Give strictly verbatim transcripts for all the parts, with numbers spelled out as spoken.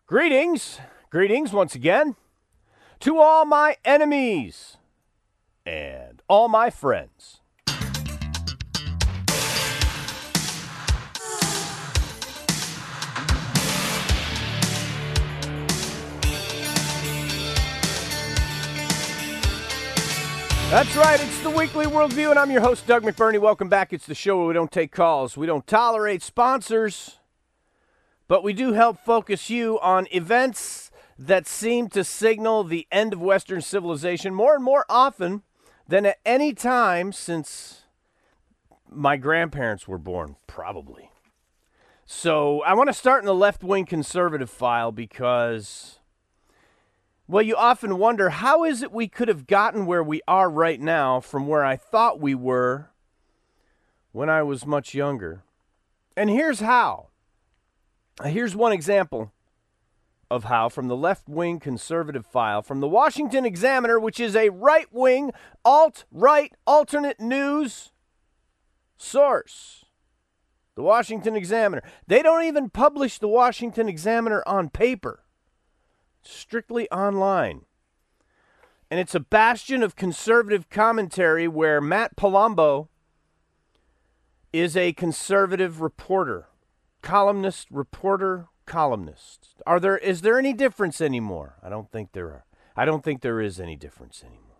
Greetings, greetings once again to all my enemies and all my friends. That's right, it's the Weekly Worldview, and I'm your host, Doug McBurney. Welcome back. It's the show where we don't take calls. We don't tolerate sponsors, but we do help focus you on events that seem to signal the end of Western civilization more and more often than at any time since my grandparents were born, probably. So I want to start in the left-wing conservative file because, well, you often wonder, how is it we could have gotten where we are right now from where I thought we were when I was much younger? And here's how. Here's one example of how, from the left-wing conservative file, from the Washington Examiner, which is a right-wing, alt-right, alternate news source. The Washington Examiner. They don't even publish the Washington Examiner on paper. Strictly online. And it's a bastion of conservative commentary where Matt Palumbo is a conservative reporter. Columnist, reporter, columnist. Are there is there any difference anymore? I don't think there are. I don't think there is any difference anymore.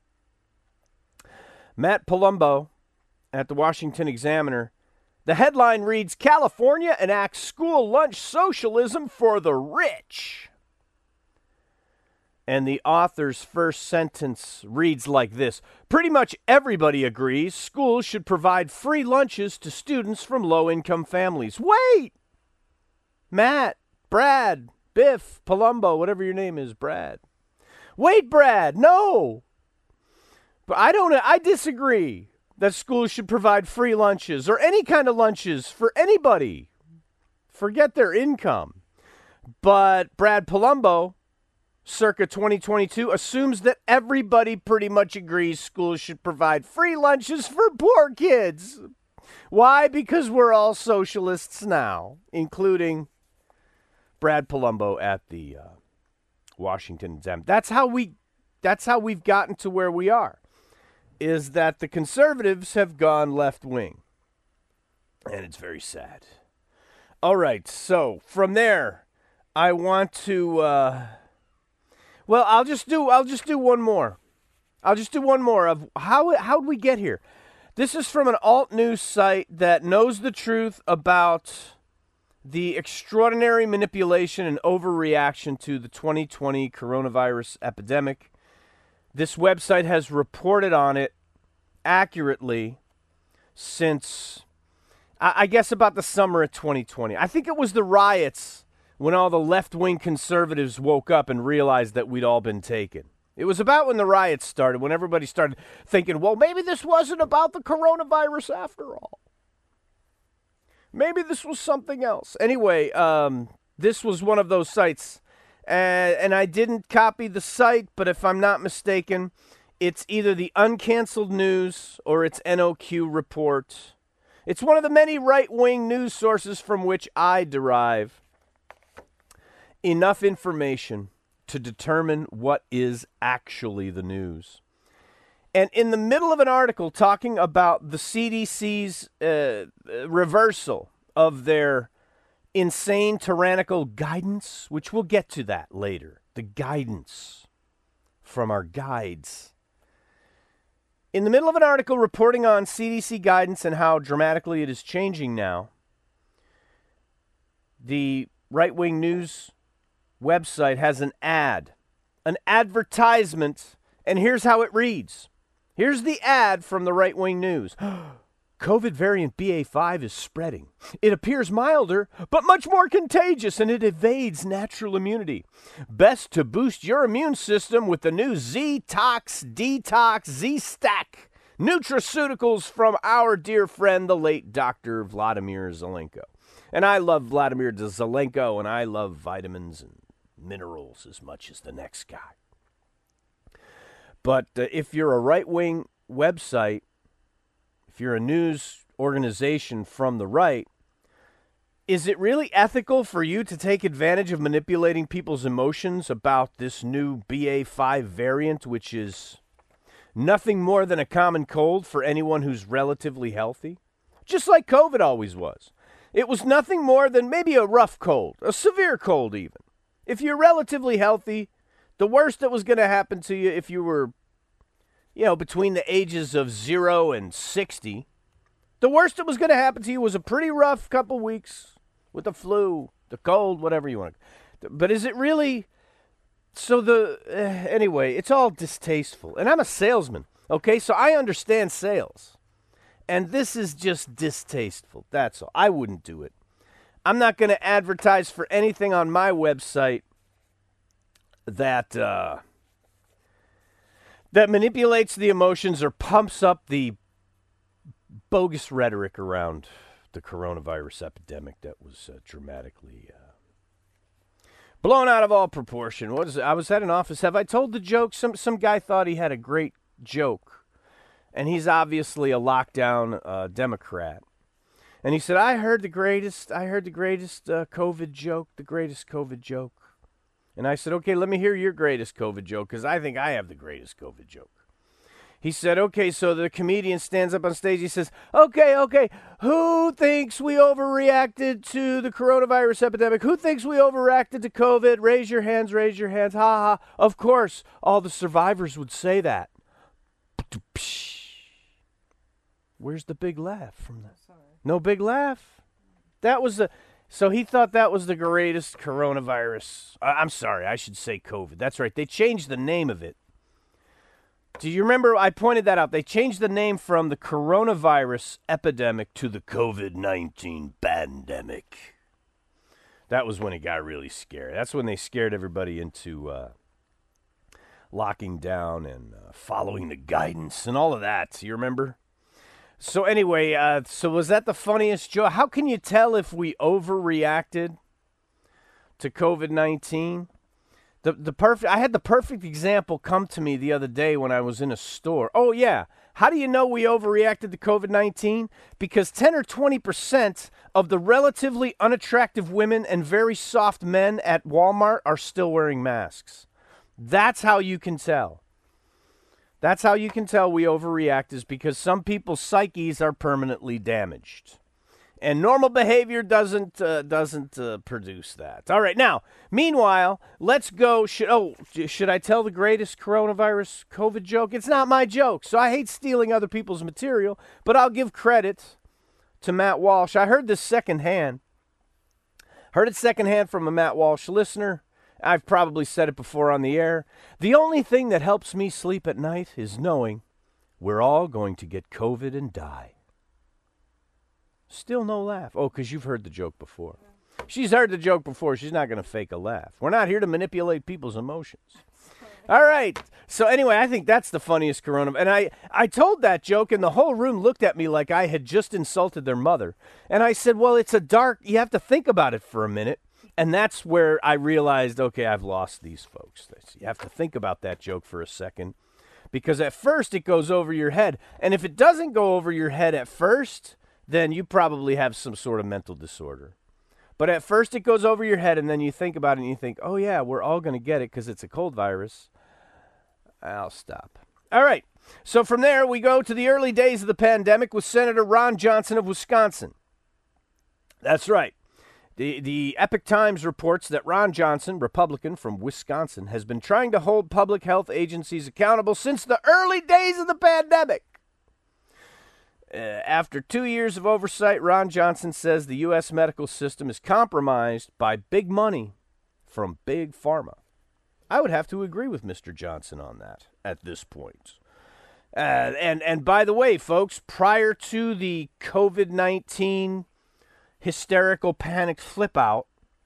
Matt Palumbo at the Washington Examiner. The headline reads, California enacts school lunch socialism for the rich. And the author's first sentence reads like this. Pretty much everybody agrees schools should provide free lunches to students from low-income families. Wait! Matt, Brad, Biff, Palumbo, whatever your name is, Brad. Wait, Brad, no! But I don't, I disagree that schools should provide free lunches or any kind of lunches for anybody. Forget their income. But Brad Palumbo, circa twenty twenty-two, assumes that everybody pretty much agrees schools should provide free lunches for poor kids. Why? Because we're all socialists now, including Brad Palumbo at the uh, Washington Examiner. That's how we, that's how we've gotten to where we are, is that the conservatives have gone left-wing. And it's very sad. All right, so from there, I want to... Uh, Well, I'll just do I'll just do one more. I'll just do one more of how how'd we get here? This is from an alt news site that knows the truth about the extraordinary manipulation and overreaction to the twenty twenty coronavirus epidemic. This website has reported on it accurately since I, I guess about the summer of twenty twenty. I think it was the riots when all the left-wing conservatives woke up and realized that we'd all been taken. It was about when the riots started, when everybody started thinking, well, maybe this wasn't about the coronavirus after all. Maybe this was something else. Anyway, um, this was one of those sites, and, and I didn't copy the site, but if I'm not mistaken, it's either the Uncanceled News or it's N O Q Report. It's one of the many right-wing news sources from which I derive enough information to determine what is actually the news. And in the middle of an article talking about the C D C's uh, reversal of their insane tyrannical guidance, which we'll get to that later, the guidance from our guides. In the middle of an article reporting on C D C guidance and how dramatically it is changing now, the right-wing news website has an ad, an advertisement, and here's how it reads. Here's the ad from the right-wing news. COVID variant B A five is spreading. It appears milder, but much more contagious, and it evades natural immunity. Best to boost your immune system with the new Z-Tox Detox Z-Stack nutraceuticals from our dear friend, the late Doctor Vladimir Zelenko. And I love Vladimir Zelenko, and I love vitamins and minerals as much as the next guy. But uh, if you're a right-wing website, if you're a news organization from the right, Is it really ethical for you to take advantage of manipulating people's emotions about this new B A five variant, which is nothing more than a common cold for anyone who's relatively healthy? Just like COVID always was. It was nothing more than maybe a rough cold, a severe cold even. If you're relatively healthy, the worst that was going to happen to you if you were, you know, between the ages of zero and sixty, the worst that was going to happen to you was a pretty rough couple weeks with the flu, the cold, whatever you want. But is it really? So the, uh, anyway, it's all distasteful. And I'm a salesman, okay? So I understand sales. And this is just distasteful. That's all. I wouldn't do it. I'm not going to advertise for anything on my website that uh, that manipulates the emotions or pumps up the bogus rhetoric around the coronavirus epidemic that was uh, dramatically uh, blown out of all proportion. What is it? I was at an office. Have I told the joke? Some some guy thought he had a great joke, and he's obviously a lockdown uh, Democrat. And he said, "I heard the greatest. I heard the greatest uh, COVID joke. The greatest COVID joke." And I said, "Okay, let me hear your greatest COVID joke, because I think I have the greatest COVID joke." He said, "Okay," so the comedian stands up on stage. He says, okay, okay, who thinks we overreacted to the coronavirus epidemic? Who thinks we overreacted to COVID? Raise your hands, raise your hands. Ha ha. Of course, all the survivors would say that. Where's the big laugh from that? No big laugh? That was the... So he thought that was the greatest coronavirus. Uh, I'm sorry, I should say COVID. That's right. They changed the name of it. Do you remember? I pointed that out. They changed the name from the coronavirus epidemic to the COVID nineteen pandemic. That was when it got really scary. That's when they scared everybody into uh, locking down and uh, following the guidance and all of that. You remember? So anyway, uh, so was that the funniest joke? How can you tell if we overreacted to COVID nineteen? The the perfect I had the perfect example come to me the other day when I was in a store. Oh yeah, how do you know we overreacted to COVID nineteen? Because ten or twenty percent of the relatively unattractive women and very soft men at Walmart are still wearing masks. That's how you can tell. That's how you can tell we overreact, is because some people's psyches are permanently damaged. And normal behavior doesn't uh, doesn't uh, produce that. All right, now, meanwhile, let's go. Should, oh, should I tell the greatest coronavirus COVID joke? It's not my joke, so I hate stealing other people's material, but I'll give credit to Matt Walsh. I heard this secondhand. Heard it secondhand from a Matt Walsh listener. I've probably said it before on the air. The only thing that helps me sleep at night is knowing we're all going to get COVID and die. Still no laugh. Oh, because you've heard the joke before. She's heard the joke before. She's not going to fake a laugh. We're not here to manipulate people's emotions. All right. So anyway, I think that's the funniest corona. And I, I told that joke, and the whole room looked at me like I had just insulted their mother. And I said, well, it's a dark, you have to think about it for a minute. And that's where I realized, okay, I've lost these folks. You have to think about that joke for a second. Because at first it goes over your head. And if it doesn't go over your head at first, then you probably have some sort of mental disorder. But at first it goes over your head, and then you think about it, and you think, oh, yeah, we're all going to get it because it's a cold virus. I'll stop. All right. So from there, we go to the early days of the pandemic with Senator Ron Johnson of Wisconsin. That's right. The, the Epoch Times reports that Ron Johnson, Republican from Wisconsin, has been trying to hold public health agencies accountable since the early days of the pandemic. Uh, after two years of oversight, Ron Johnson says the U S medical system is compromised by big money from big pharma. I would have to agree with Mister Johnson on that at this point. Uh, and, and by the way, folks, prior to the COVID nineteen hysterical panic flip out,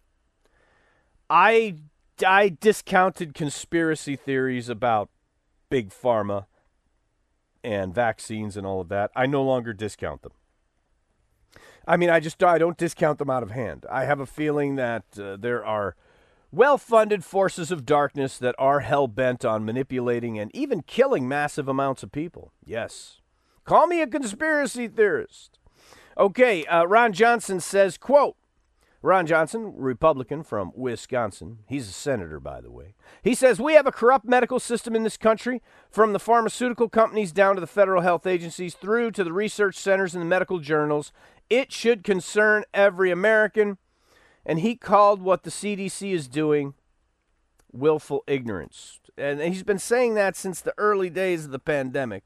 I, I discounted conspiracy theories about big pharma and vaccines and all of that. I no longer discount them. I mean, I just I don't discount them out of hand. I have a feeling that uh, there are well-funded forces of darkness that are hell-bent on manipulating and even killing massive amounts of people. Yes. Call me a conspiracy theorist. Okay, uh, Ron Johnson says, quote, Ron Johnson, Republican from Wisconsin. He's a senator, by the way. He says, we have a corrupt medical system in this country, from the pharmaceutical companies down to the federal health agencies, through to the research centers and the medical journals. It should concern every American. And he called what the C D C is doing willful ignorance. And he's been saying that since the early days of the pandemic.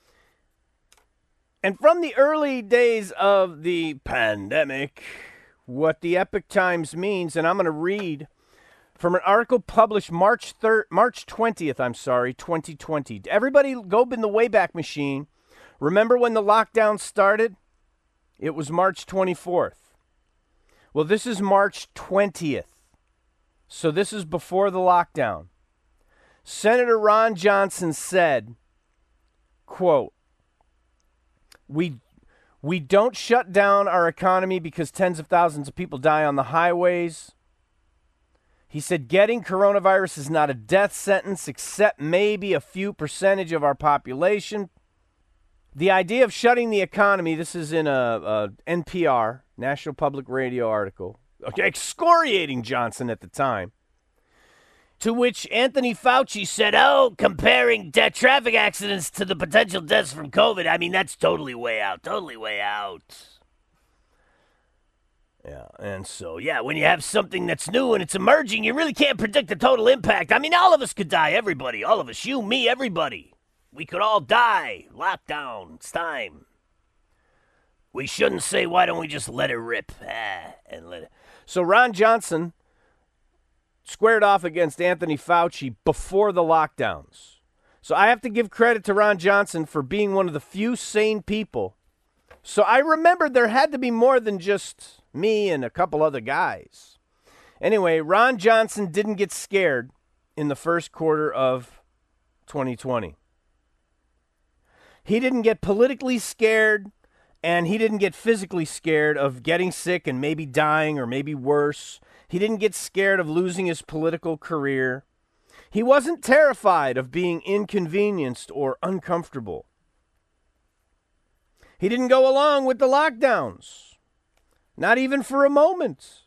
And from the early days of the pandemic, what the Epoch Times means, and I'm going to read from an article published March third, March twentieth, I'm sorry, twenty twenty. Everybody go in the Wayback Machine. Remember when the lockdown started? It was March twenty-fourth. Well, this is March twentieth. So this is before the lockdown. Senator Ron Johnson said, quote, we We don't shut down our economy because tens of thousands of people die on the highways. He said getting coronavirus is not a death sentence, except maybe a few percentage of our population. The idea of shutting the economy, this is in a, a N P R, National Public Radio article, excoriating Johnson at the time. To which Anthony Fauci said, oh, comparing de- traffic accidents to the potential deaths from COVID, I mean, that's totally way out, totally way out. Yeah, and so, yeah, when you have something that's new and it's emerging, you really can't predict the total impact. I mean, all of us could die, everybody, all of us, you, me, everybody. We could all die. Lockdown, it's time. We shouldn't say, why don't we just let it rip? Ah, and let it. So Ron Johnson squared off against Anthony Fauci before the lockdowns. So I have to give credit to Ron Johnson for being one of the few sane people. So I remembered there had to be more than just me and a couple other guys. Anyway, Ron Johnson didn't get scared in the first quarter of twenty twenty. He didn't get politically scared, and he didn't get physically scared of getting sick and maybe dying or maybe worse. He didn't get scared of losing his political career. He wasn't terrified of being inconvenienced or uncomfortable. He didn't go along with the lockdowns, not even for a moment.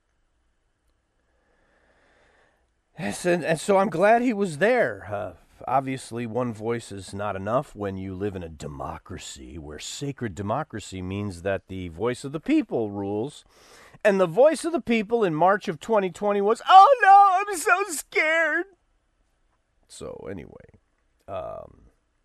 Yes, and, and so I'm glad he was there. Uh, obviously, one voice is not enough when you live in a democracy where sacred democracy means that the voice of the people rules. And the voice of the people in March of twenty twenty was, oh no, I'm so scared. So anyway, um,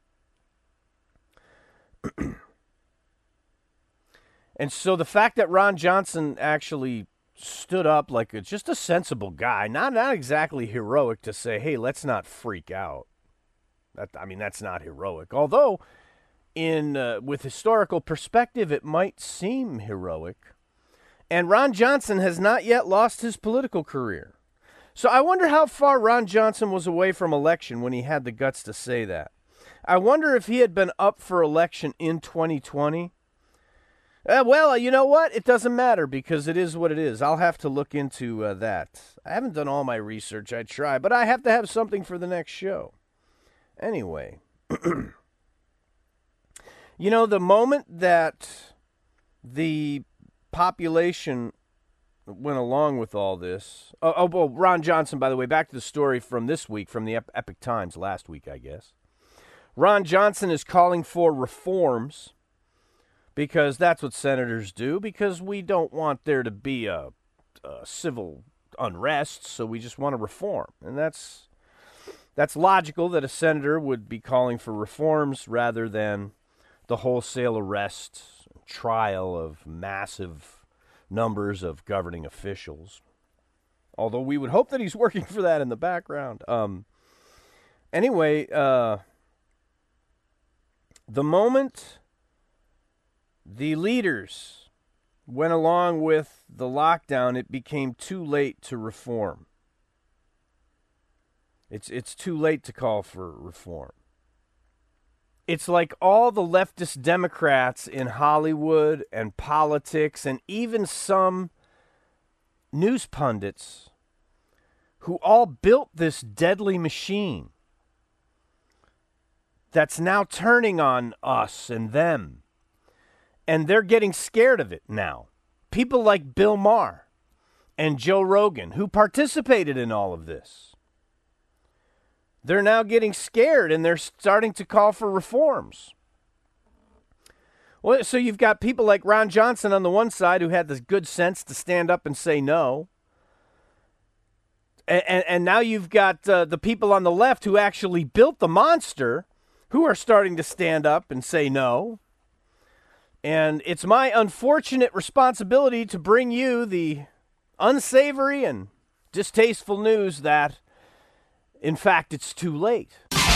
and so the fact that Ron Johnson actually stood up like a, just a sensible guy, not not exactly heroic to say, hey, let's not freak out. That, I mean, that's not heroic. Although, in uh, with historical perspective, it might seem heroic. And Ron Johnson has not yet lost his political career. So I wonder how far Ron Johnson was away from election when he had the guts to say that. I wonder if he had been up for election in twenty twenty. Uh, well, you know what? It doesn't matter because it is what it is. I'll have to look into uh, that. I haven't done all my research. I try, but I have to have something for the next show. Anyway, you know, the moment that the population went along with all this. Oh, oh, well, Ron Johnson, by the way, back to the story from this week, from the Epoch Times last week, I guess. Ron Johnson is calling for reforms because that's what senators do, because we don't want there to be a, a civil unrest, so we just want to reform. And that's that's logical that a senator would be calling for reforms rather than the wholesale arrest, trial of massive numbers of governing officials. Although we would hope that he's working for that in the background. Um, anyway, uh, the moment the leaders went along with the lockdown, it became too late to reform. It's it's too late to call for reform. It's like all the leftist Democrats in Hollywood and politics and even some news pundits who all built this deadly machine that's now turning on us and them. And they're getting scared of it now. People like Bill Maher. and Joe Rogan, who participated in all of this. They're now getting scared, and they're starting to call for reforms. Well, so you've got people like Ron Johnson on the one side who had the good sense to stand up and say no. And, and, and now you've got uh, the people on the left who actually built the monster who are starting to stand up and say no. And it's my unfortunate responsibility to bring you the unsavory and distasteful news that, in fact, it's too late.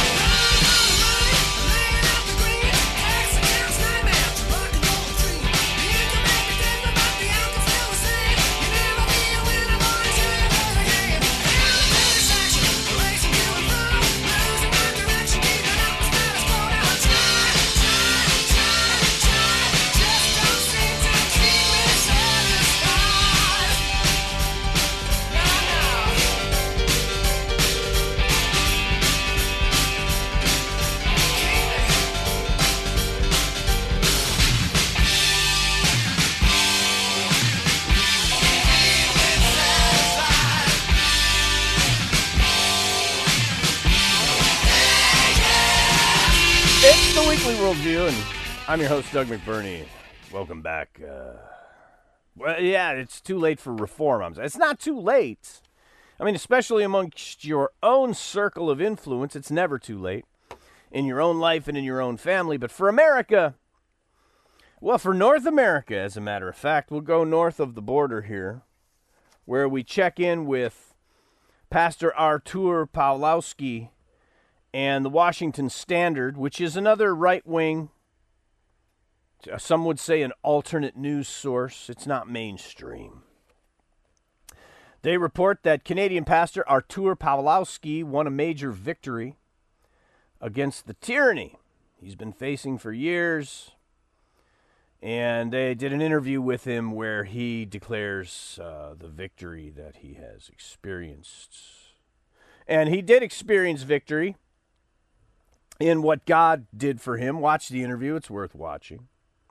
Worldview, and I'm your host, Doug McBurney. Welcome back. Uh, well, yeah, it's too late for reform. I'm saying. It's not too late. I mean, especially amongst your own circle of influence, it's never too late in your own life and in your own family. But for America, well, for North America, as a matter of fact, we'll go north of the border here, where we check in with Pastor Artur Pawlowski and the Washington Standard, which is another right-wing, some would say an alternate news source. It's not mainstream. They report that Canadian pastor Artur Pawlowski won a major victory against the tyranny he's been facing for years. And they did an interview with him where he declares uh, the victory that he has experienced. And he did experience victory in what God did for him. Watch the interview. It's worth watching.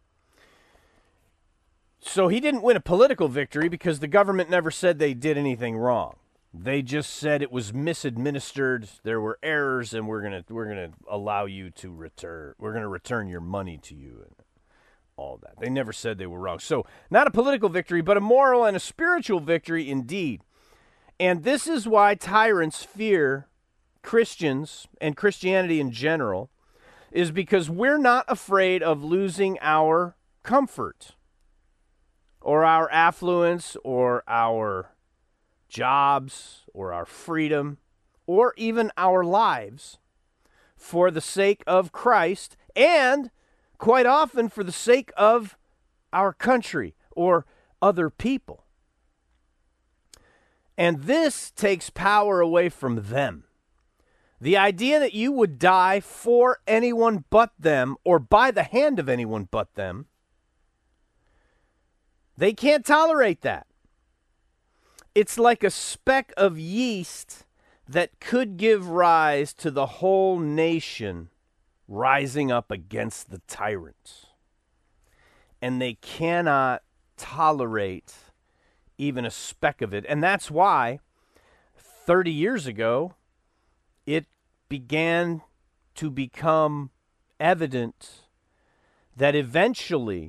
So he didn't win a political victory because the government never said they did anything wrong. They just said it was misadministered, there were errors, and we're going to we're going to allow you to return. We're going to return your money to you and all that. They never said they were wrong. So not a political victory, but a moral and a spiritual victory indeed. And this is why tyrants fear Christians and Christianity in general, is because we're not afraid of losing our comfort or our affluence or our jobs or our freedom or even our lives for the sake of Christ, and quite often for the sake of our country or other people. And this takes power away from them. The idea that you would die for anyone but them or by the hand of anyone but them, they can't tolerate that. It's like a speck of yeast that could give rise to the whole nation rising up against the tyrant. And they cannot tolerate even a speck of it. And that's why thirty years ago, it began to become evident that eventually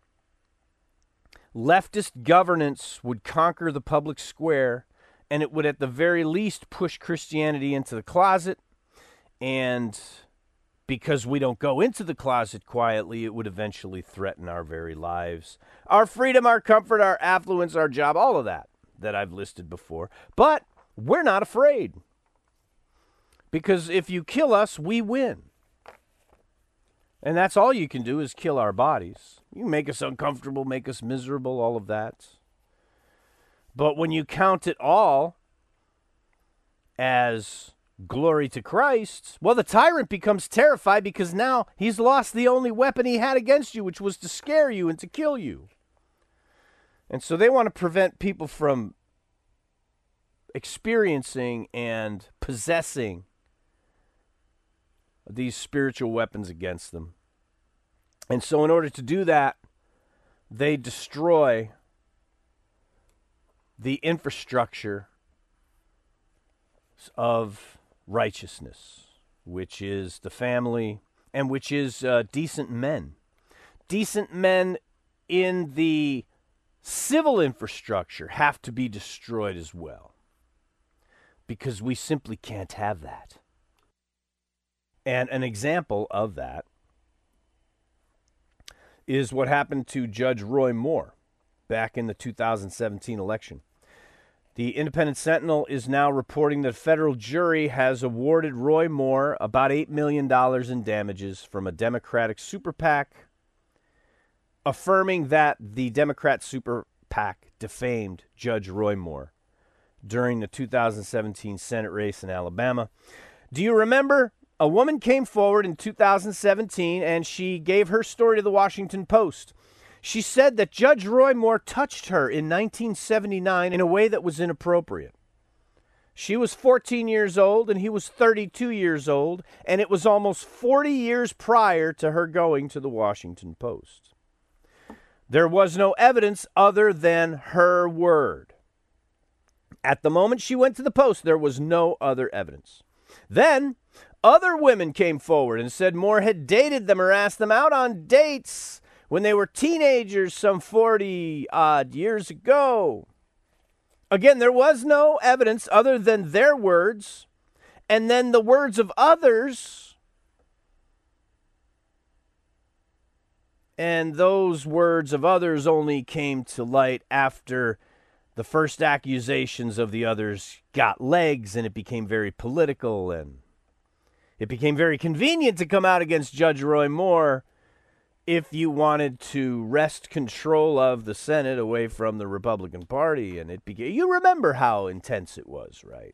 leftist governance would conquer the public square, and it would at the very least push Christianity into the closet. And because we don't go into the closet quietly, it would eventually threaten our very lives, our freedom, our comfort, our affluence, our job, all of that that I've listed before. But we're not afraid. Because if you kill us, we win. And that's all you can do is kill our bodies. You make us uncomfortable, make us miserable, all of that. But when you count it all as glory to Christ, well, the tyrant becomes terrified because now he's lost the only weapon he had against you, which was to scare you and to kill you. And so they want to prevent people from experiencing and possessing these spiritual weapons against them. And so in order to do that, they destroy the infrastructure of righteousness, which is the family and which is uh, decent men. Decent men in the civil infrastructure have to be destroyed as well, because we simply can't have that. And an example of that is what happened to Judge Roy Moore back in the two thousand seventeen election. The Independent Sentinel is now reporting that a federal jury has awarded Roy Moore about eight million dollars in damages from a Democratic super PAC, affirming that the Democrat super PAC defamed Judge Roy Moore during the two thousand seventeen Senate race in Alabama. Do you remember? A woman came forward in two thousand seventeen and she gave her story to the Washington Post. She said that Judge Roy Moore touched her in nineteen seventy-nine in a way that was inappropriate. She was fourteen years old and he was thirty-two years old, and it was almost forty years prior to her going to the Washington Post. There was no evidence other than her word. At the moment she went to the Post, there was no other evidence. Then other women came forward and said Moore had dated them or asked them out on dates when they were teenagers some forty-odd years ago. Again, there was no evidence other than their words, and then the words of others. And those words of others only came to light after the first accusations of the others got legs, and it became very political, and it became very convenient to come out against Judge Roy Moore if you wanted to wrest control of the Senate away from the Republican Party. And it became, you remember how intense it was, right?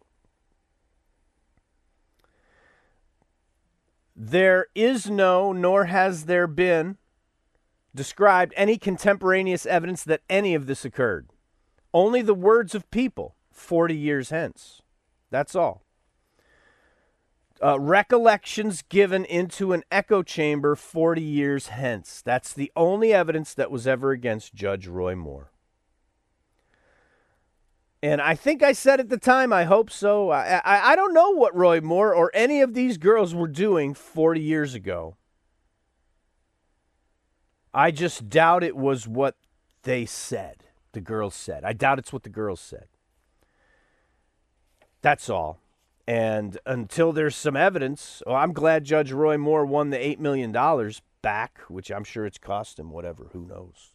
There is no, nor has there been, described any contemporaneous evidence that any of this occurred. Only the words of people forty years hence. That's all. Uh, recollections given into an echo chamber forty years hence. That's the only evidence that was ever against Judge Roy Moore. And I think I said at the time, I hope so. I, I, I don't know what Roy Moore or any of these girls were doing forty years ago. I just doubt it was what they said, the girls said. I doubt it's what the girls said. That's all. And until there's some evidence, well, I'm glad Judge Roy Moore won the eight million dollars back, which I'm sure it's cost him, whatever, who knows.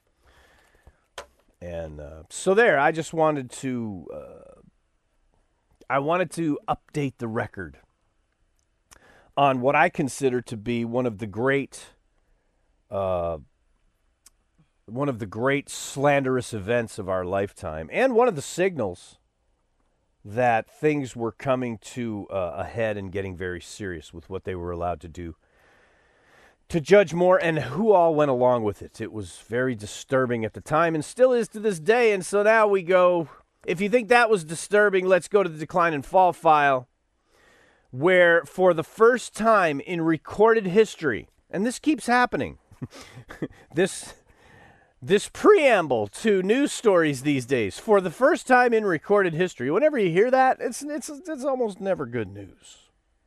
And uh, so there, I just wanted to, uh, I wanted to update the record on what I consider to be one of the great, uh, one of the great slanderous events of our lifetime, and one of the signals that things were coming to uh, a head and getting very serious with what they were allowed to do to Judge Moore and who all went along with it. It was very disturbing at the time and still is to this day. And so now we go, if you think that was disturbing, let's go to the Decline and Fall file, where for the first time in recorded history, and this keeps happening, this... This preamble to news stories these days, for the first time in recorded history, whenever you hear that, it's it's it's almost never good news.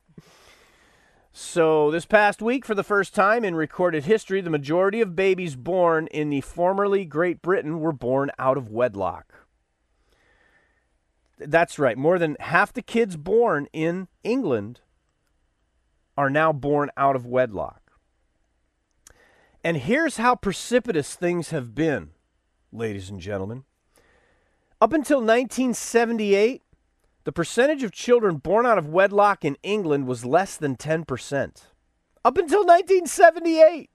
So this past week, for the first time in recorded history, the majority of babies born in the formerly Great Britain were born out of wedlock. That's right. More than half the kids born in England are now born out of wedlock. And here's how precipitous things have been, ladies and gentlemen. Up until nineteen seventy-eight, the percentage of children born out of wedlock in England was less than ten percent. Up until nineteen seventy-eight.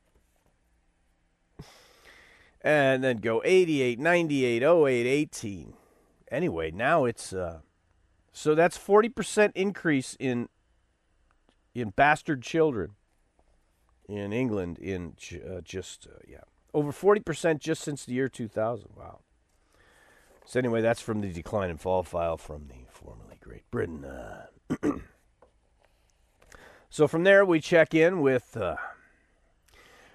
And then go eighty-eight, ninety-eight, oh eight, eighteen. Anyway, now it's, uh, so that's forty percent increase in, in bastard children in England in uh, just, uh, yeah, over forty percent just since the year two thousand. Wow. So anyway, that's from the Decline and Fall file from the formerly Great Britain. Uh, so from there, we check in with uh,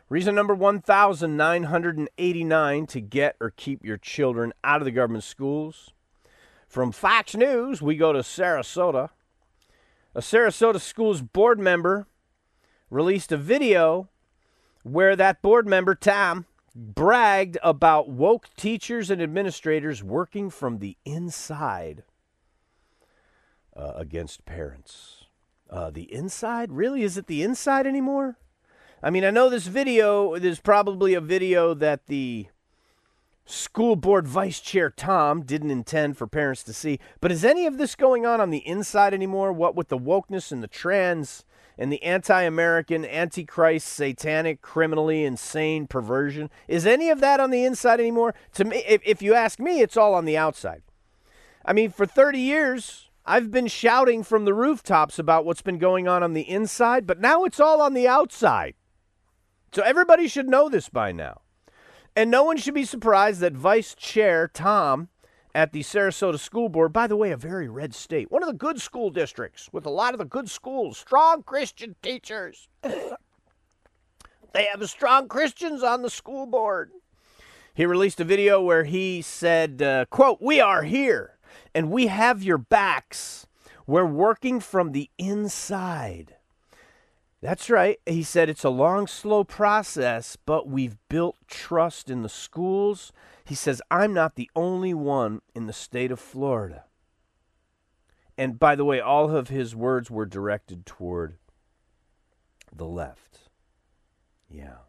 Reason number one thousand nine hundred eighty-nine to get or keep your children out of the government schools. From Fox News, we go to Sarasota. A Sarasota Schools board member released a video where that board member, Tom, bragged about woke teachers and administrators working from the inside uh, against parents. Uh, the inside? Really? Is it the inside anymore? I mean, I know this video, there's probably a video that the school board vice chair, Tom, didn't intend for parents to see. But is any of this going on on the inside anymore? What with the wokeness and the trans and the anti-American, antichrist, satanic, criminally insane perversion? Is any of that on the inside anymore? To me, if, if you ask me, it's all on the outside. I mean, for thirty years, I've been shouting from the rooftops about what's been going on on the inside, but now it's all on the outside. So everybody should know this by now. And no one should be surprised that Vice Chair Tom at the Sarasota School Board, by the way, a very red state, one of the good school districts with a lot of the good schools, strong Christian teachers. They have strong Christians on the school board. He released a video where he said, uh, quote, "We are here and we have your backs. We're working from the inside." That's right. He said it's a long, slow process, but we've built trust in the schools. He says, I'm not the only one in the state of Florida. And by the way, all of his words were directed toward the left. Yeah.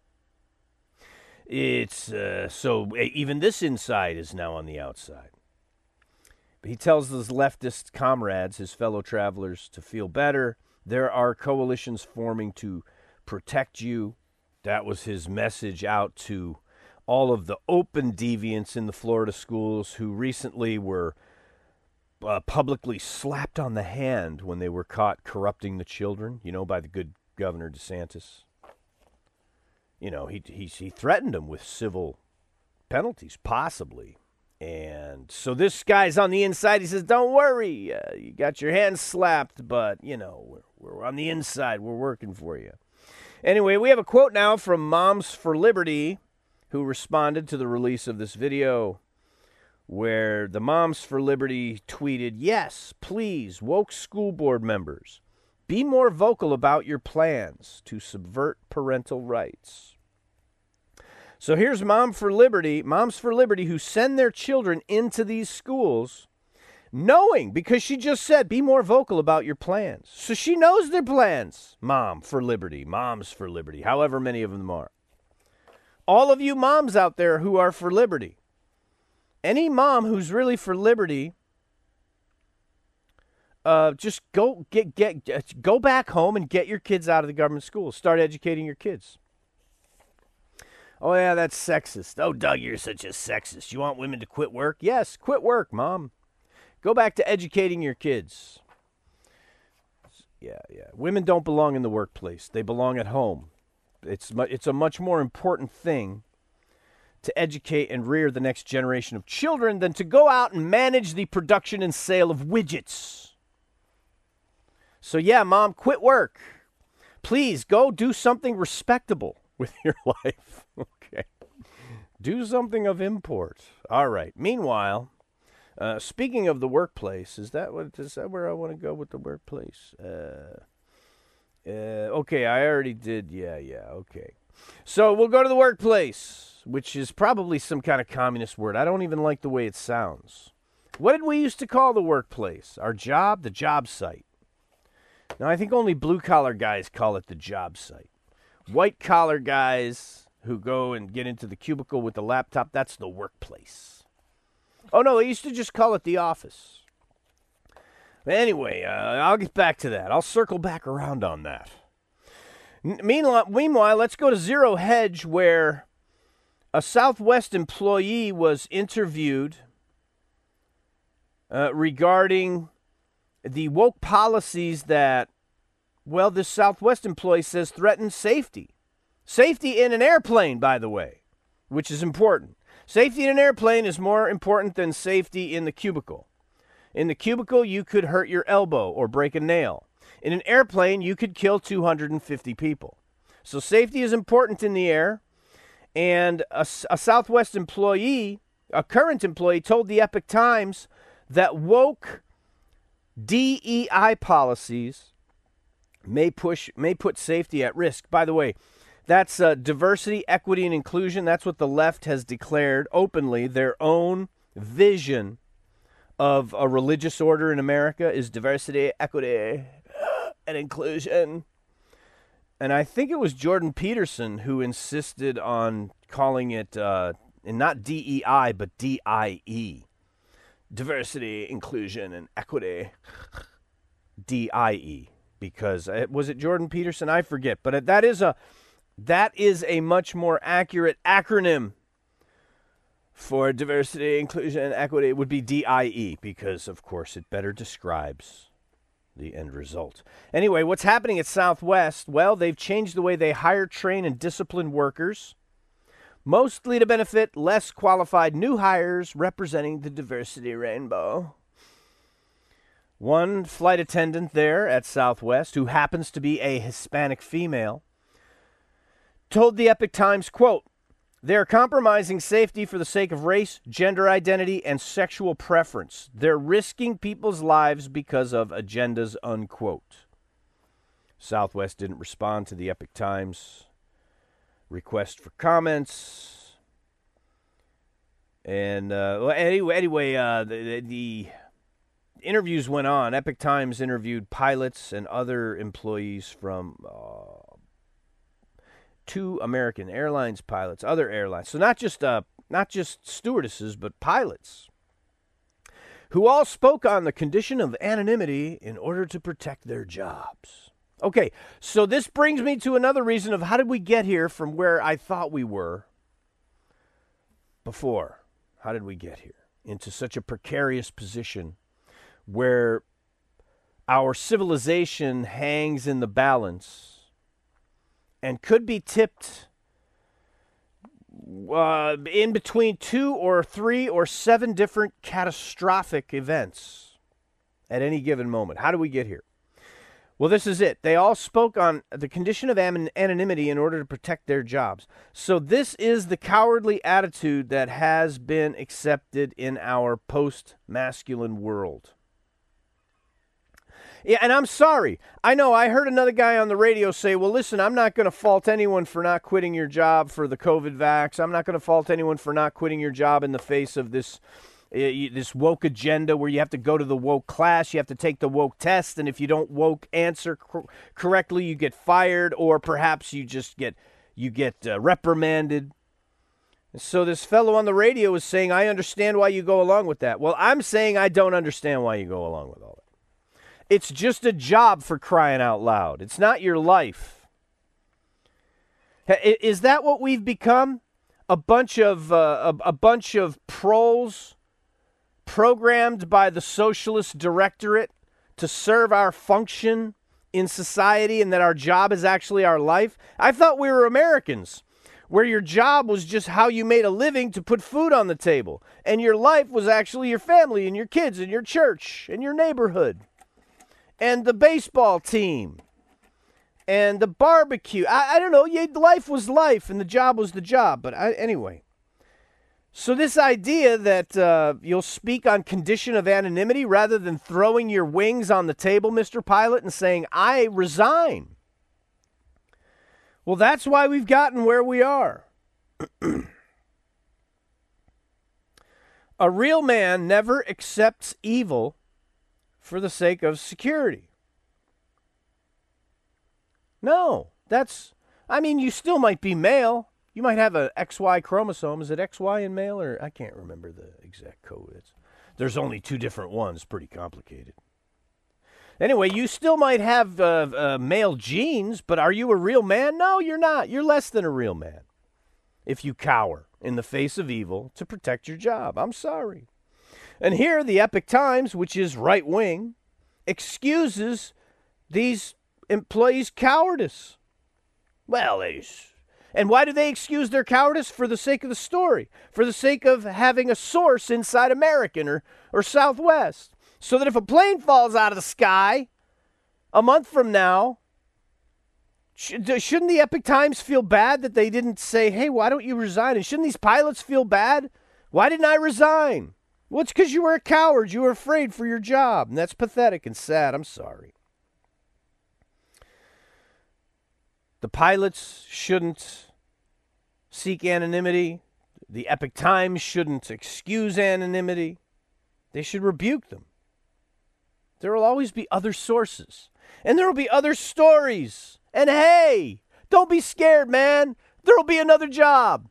It's, uh, so even this inside is now on the outside. But he tells his leftist comrades, his fellow travelers, to feel better. There are coalitions forming to protect you. That was his message out to all of the open deviants in the Florida schools who recently were uh, publicly slapped on the hand when they were caught corrupting the children, you know, by the good Governor DeSantis. You know, he he, he threatened them with civil penalties, possibly. And so this guy's on the inside. He says, don't worry. Uh, you got your hands slapped, but, you know, we're, we're on the inside. We're working for you. Anyway, we have a quote now from Moms for Liberty, who responded to the release of this video, where the Moms for Liberty tweeted, yes, please, woke school board members, be more vocal about your plans to subvert parental rights. So here's Mom for Liberty, Moms for Liberty, who send their children into these schools knowing, because she just said, be more vocal about your plans. So she knows their plans, Mom for Liberty, Moms for Liberty, however many of them are. All of you moms out there who are for liberty, any mom who's really for liberty, uh, just go get get go back home and get your kids out of the government schools. Start educating your kids. Oh, yeah, that's sexist. Oh, Doug, you're such a sexist. You want women to quit work? Yes, quit work, Mom. Go back to educating your kids. Yeah, yeah. Women don't belong in the workplace. They belong at home. It's mu- it's a much more important thing to educate and rear the next generation of children than to go out and manage the production and sale of widgets. So, yeah, Mom, quit work. Please go do something respectable with your life. Okay. Do something of import. All right. Meanwhile, uh, speaking of the workplace, is that what is that where I want to go with the workplace? Uh, uh, okay, I already did. Yeah, yeah. Okay. So we'll go to the workplace, which is probably some kind of communist word. I don't even like the way it sounds. What did we used to call the workplace? Our job? The job site. Now, I think only blue-collar guys call it the job site. White-collar guys who go and get into the cubicle with the laptop, that's the workplace. Oh, no, they used to just call it the office. Anyway, uh, I'll get back to that. I'll circle back around on that. N- meanwhile, meanwhile, let's go to Zero Hedge, where a Southwest employee was interviewed uh, regarding the woke policies that, well, this Southwest employee says threaten safety. Safety in an airplane, by the way, which is important. Safety in an airplane is more important than safety in the cubicle. In the cubicle, you could hurt your elbow or break a nail. In an airplane, you could kill two hundred fifty people. So safety is important in the air. And a, a Southwest employee, a current employee, told the Epoch Times that woke D E I policies may push may put safety at risk. By the way, that's uh, diversity, equity, and inclusion. That's what the left has declared openly. Their own vision of a religious order in America is diversity, equity, and inclusion. And I think it was Jordan Peterson who insisted on calling it, uh, and not D E I, but D I E. Diversity, inclusion, and equity. D I E. Because, it, was it Jordan Peterson? I forget. But that is a that is a much more accurate acronym for diversity, inclusion, and equity. It would be D I E, because, of course, it better describes the end result. Anyway, what's happening at Southwest? Well, they've changed the way they hire, train, and discipline workers, mostly to benefit less qualified new hires representing the diversity rainbow. One flight attendant there at Southwest, who happens to be a Hispanic female, told the Epoch Times, quote, "They're compromising safety for the sake of race, gender identity, and sexual preference. They're risking people's lives because of agendas," unquote. Southwest didn't respond to the Epoch Times request for comments. And uh, well, anyway, anyway uh, the, the interviews went on. Epoch Times interviewed pilots and other employees from uh, two American Airlines pilots, other airlines. So not just uh, not just stewardesses, but pilots, who all spoke on the condition of anonymity in order to protect their jobs. Okay, so this brings me to another reason of how did we get here from where I thought we were before. How did we get here into such a precarious position where our civilization hangs in the balance and could be tipped uh, in between two or three or seven different catastrophic events at any given moment? How do we get here? Well, this is it. They all spoke on the condition of an- anonymity in order to protect their jobs. So this is the cowardly attitude that has been accepted in our post-masculine world. Yeah, and I'm sorry. I know I heard another guy on the radio say, well, listen, I'm not going to fault anyone for not quitting your job for the COVID vax. I'm not going to fault anyone for not quitting your job in the face of this uh, this woke agenda where you have to go to the woke class, you have to take the woke test, and if you don't woke answer cor- correctly, you get fired, or perhaps you just get you get uh, reprimanded. So this fellow on the radio is saying, I understand why you go along with that. Well, I'm saying I don't understand why you go along with all that. It's just a job, for crying out loud. It's not your life. Is that what we've become? A bunch of uh, a, a bunch of proles programmed by the socialist directorate to serve our function in society, and that our job is actually our life? I thought we were Americans, where your job was just how you made a living to put food on the table, and your life was actually your family and your kids and your church and your neighborhood and the baseball team and the barbecue. I, I don't know. Yeah, life was life, and the job was the job. But I, anyway, so this idea that uh, you'll speak on condition of anonymity rather than throwing your wings on the table, Mister Pilot, and saying, I resign. Well, that's why we've gotten where we are. A real man never accepts evil for the sake of security. No, that's, I mean, you still might be male. You might have a X Y chromosome. Is it X Y in male, or I can't remember the exact code. It's, there's only two different ones. Pretty complicated. Anyway, you still might have uh, uh, male genes, but are you a real man? No, you're not. You're less than a real man if you cower in the face of evil to protect your job. I'm sorry. And here, the Epoch Times, which is right-wing, excuses these employees' cowardice. Well, they... And why do they excuse their cowardice? For the sake of the story. For the sake of having a source inside American or, or Southwest. So that if a plane falls out of the sky a month from now, Shouldn't the Epic Times feel bad that they didn't say, hey, why don't you resign? And shouldn't these pilots feel bad? Why didn't I resign? Well, it's because you were a coward. You were afraid for your job. And that's pathetic and sad. I'm sorry. The pilots shouldn't seek anonymity. The Epic Times shouldn't excuse anonymity. They should rebuke them. There will always be other sources. And there will be other stories. And hey, don't be scared, man. There will be another job.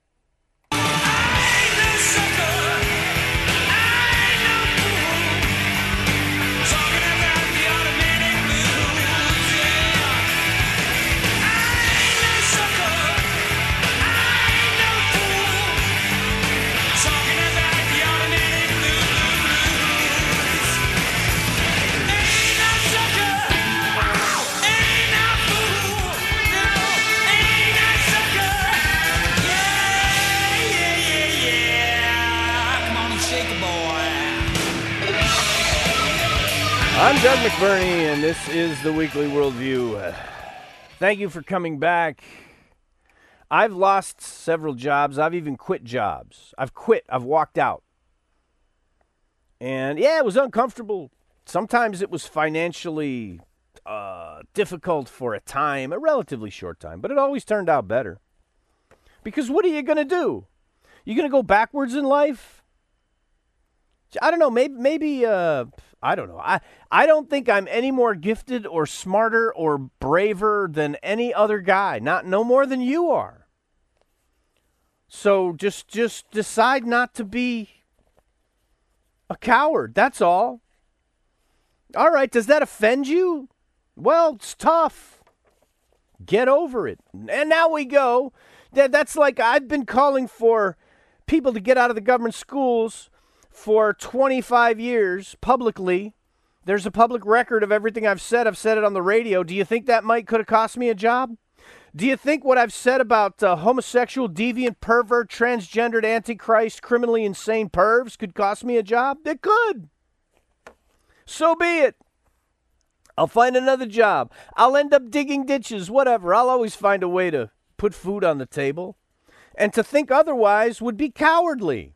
I'm Doug McBurney, and this is the Weekly Worldview. Uh, thank you for coming back. I've lost several jobs. I've even quit jobs. I've quit. I've walked out. And, yeah, it was uncomfortable. Sometimes it was financially uh, difficult for a time, a relatively short time, but it always turned out better. Because what are you going to do? You going to go backwards in life? I don't know. Maybe, maybe uh, I don't know. I, I don't think I'm any more gifted or smarter or braver than any other guy. Not no more than you are. So just just decide not to be a coward. That's all. All right. Does that offend you? Well, it's tough. Get over it. And now we go. That that's like I've been calling for people to get out of the government schools for twenty-five years publicly. There's a public record of everything I've said. I've said it on the radio. Do you think that might could have cost me a job? Do you think what I've said about uh, homosexual, deviant, pervert, transgendered, antichrist, criminally insane pervs could cost me a job? It could. So be it. I'll find another job. I'll end up digging ditches, whatever. I'll always find a way to put food on the table. And to think otherwise would be cowardly.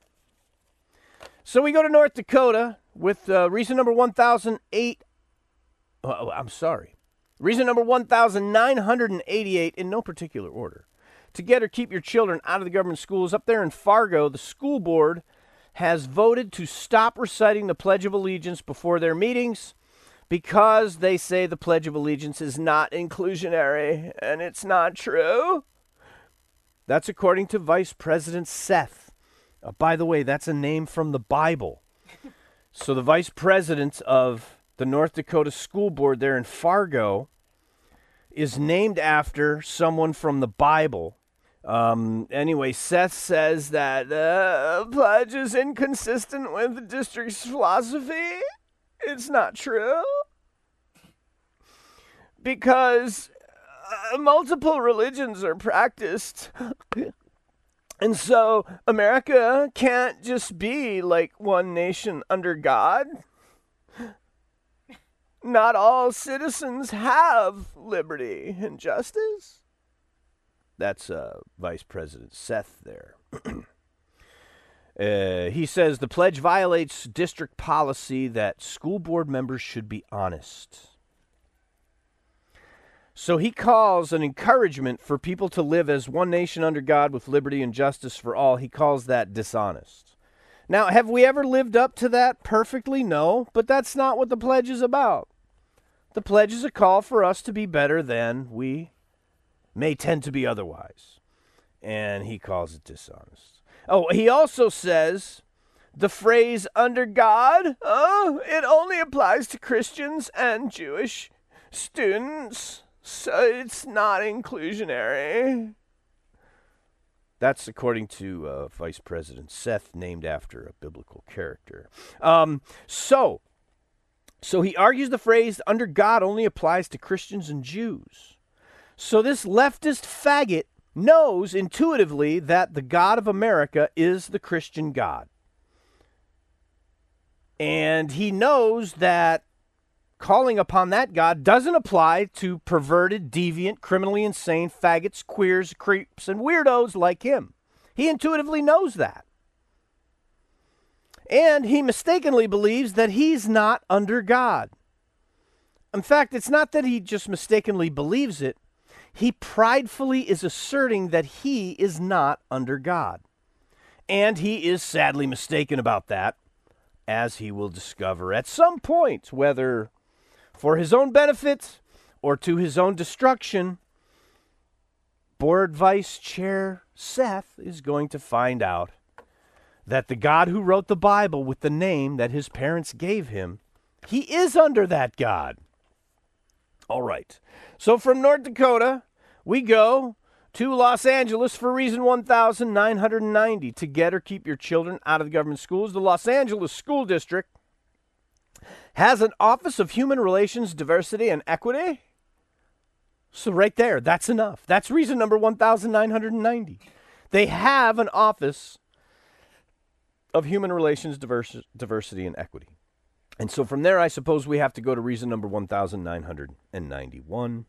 So we go to North Dakota with uh, reason number one thousand eight. Oh, I'm sorry. Reason number one thousand nine hundred eighty-eight in no particular order. To get or keep your children out of the government schools. Up there in Fargo, the school board has voted to stop reciting the Pledge of Allegiance before their meetings because they say the Pledge of Allegiance is not inclusionary, and it's not true. That's according to Vice President Seth. Uh, by the way, that's a name from the Bible. So the vice president of the North Dakota School Board there in Fargo is named after someone from the Bible. Um, anyway, Seth says that the uh, pledge is inconsistent with the district's philosophy. It's not true. Because uh, multiple religions are practiced. And so America can't just be like one nation under God. Not all citizens have liberty and justice. That's uh, Vice President Seth there. uh, he says the pledge violates district policy that school board members should be honest. So he calls an encouragement for people to live as one nation under God with liberty and justice for all. He calls that dishonest. Now, have we ever lived up to that perfectly? No, but that's not what the pledge is about. The pledge is a call for us to be better than we may tend to be otherwise. And he calls it dishonest. Oh, he also says the phrase under God, oh, it only applies to Christians and Jewish students. So it's not inclusionary. That's according to uh, Vice President Seth, named after a biblical character. Um, so, so he argues the phrase under God only applies to Christians and Jews. So this leftist faggot knows intuitively that the God of America is the Christian God. And he knows that calling upon that God doesn't apply to perverted, deviant, criminally insane faggots, queers, creeps, and weirdos like him. He intuitively knows that. And he mistakenly believes that he's not under God. In fact, it's not that he just mistakenly believes it. He pridefully is asserting that he is not under God. And he is sadly mistaken about that, as he will discover at some point, whether for his own benefit or to his own destruction. Board Vice Chair Seth is going to find out that the God who wrote the Bible with the name that his parents gave him, he is under that God. All right. So from North Dakota, we go to Los Angeles for reason one thousand nine hundred ninety. To get or keep your children out of the government schools, the Los Angeles School District has an Office of Human Relations, Diversity, and Equity. So right there, that's enough. That's reason number one thousand nine hundred ninety. They have an Office of Human Relations, Divers- Diversity, and Equity. And so from there, I suppose we have to go to reason number one thousand nine hundred ninety-one.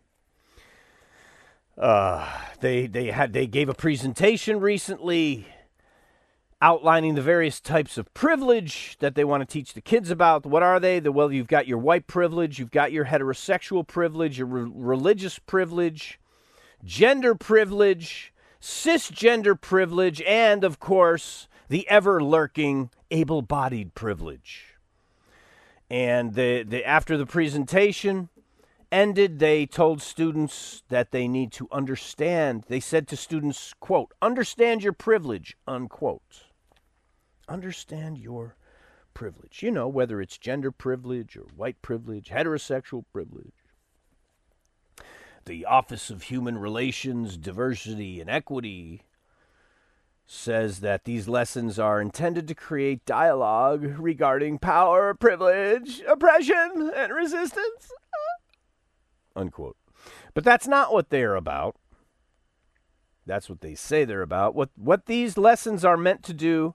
Uh, they they had they gave a presentation recently outlining the various types of privilege that they want to teach the kids about. What are they? The, well, you've got your white privilege, you've got your heterosexual privilege, your re- religious privilege, gender privilege, cisgender privilege, and, of course, the ever-lurking able-bodied privilege. And the, the after the presentation ended, they told students that they need to understand. They said to students, quote, understand your privilege, unquote. Understand your privilege. You know, whether it's gender privilege or white privilege, heterosexual privilege. The Office of Human Relations, Diversity, and Equity says that these lessons are intended to create dialogue regarding power, privilege, oppression, and resistance. Unquote. But that's not what they're about. That's what they say they're about. What what these lessons are meant to do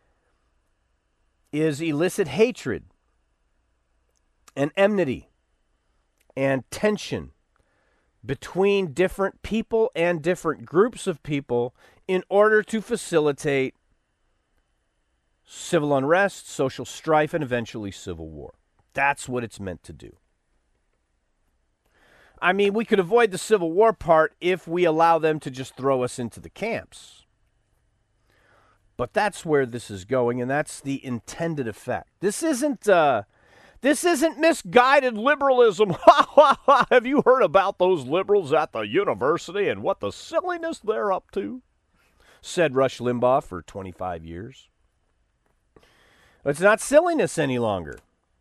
is elicit hatred and enmity and tension between different people and different groups of people in order to facilitate civil unrest, social strife, and eventually civil war. That's what it's meant to do. I mean, we could avoid the Civil War part if we allow them to just throw us into the camps. But that's where this is going, and that's the intended effect. This isn't uh, this isn't misguided liberalism. Have you heard about those liberals at the university and what the silliness they're up to? Said Rush Limbaugh for twenty-five years. It's not silliness any longer.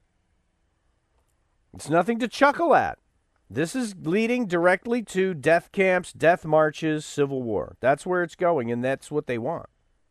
It's nothing to chuckle at. This is leading directly to death camps, death marches, civil war. That's where it's going, and that's what they want.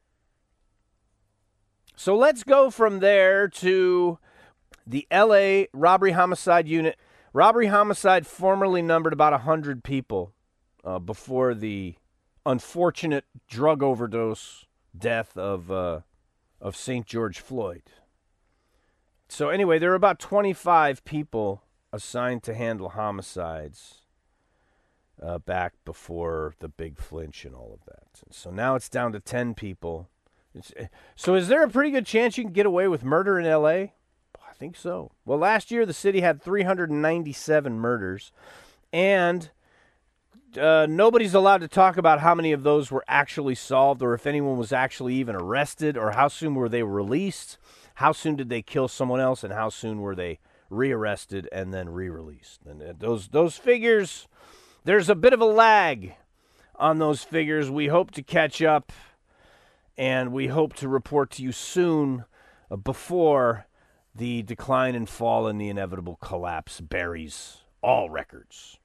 So let's go from there to the L A Robbery Homicide Unit. Robbery Homicide formerly numbered about one hundred people uh, before the unfortunate drug overdose death of uh, of Saint George Floyd. So anyway, there are about twenty-five people assigned to handle homicides uh, back before the big flinch and all of that. So now it's down to ten people. It's, so is there a pretty good chance you can get away with murder in L A? I think so. Well, last year the city had three hundred ninety-seven murders, and uh, nobody's allowed to talk about how many of those were actually solved or if anyone was actually even arrested or how soon were they released, how soon did they kill someone else, and how soon were they rearrested and then re-released. And uh, those those figures, there's a bit of a lag on those figures. We hope to catch up, and we hope to report to you soon uh, before the decline and fall and the inevitable collapse buries all records.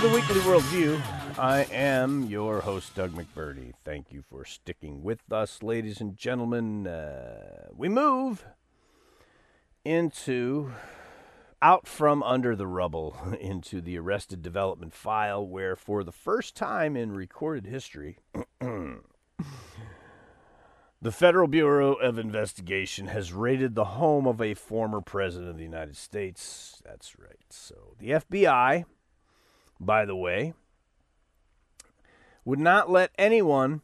the Weekly Worldview. I am your host, Doug McBurney. Thank you for sticking with us, ladies and gentlemen. Uh, we move into, out from under the rubble, into the Arrested Development file, where for the first time in recorded history, the Federal Bureau of Investigation has raided the home of a former president of the United States. That's right. So the F B I, by the way, would not let anyone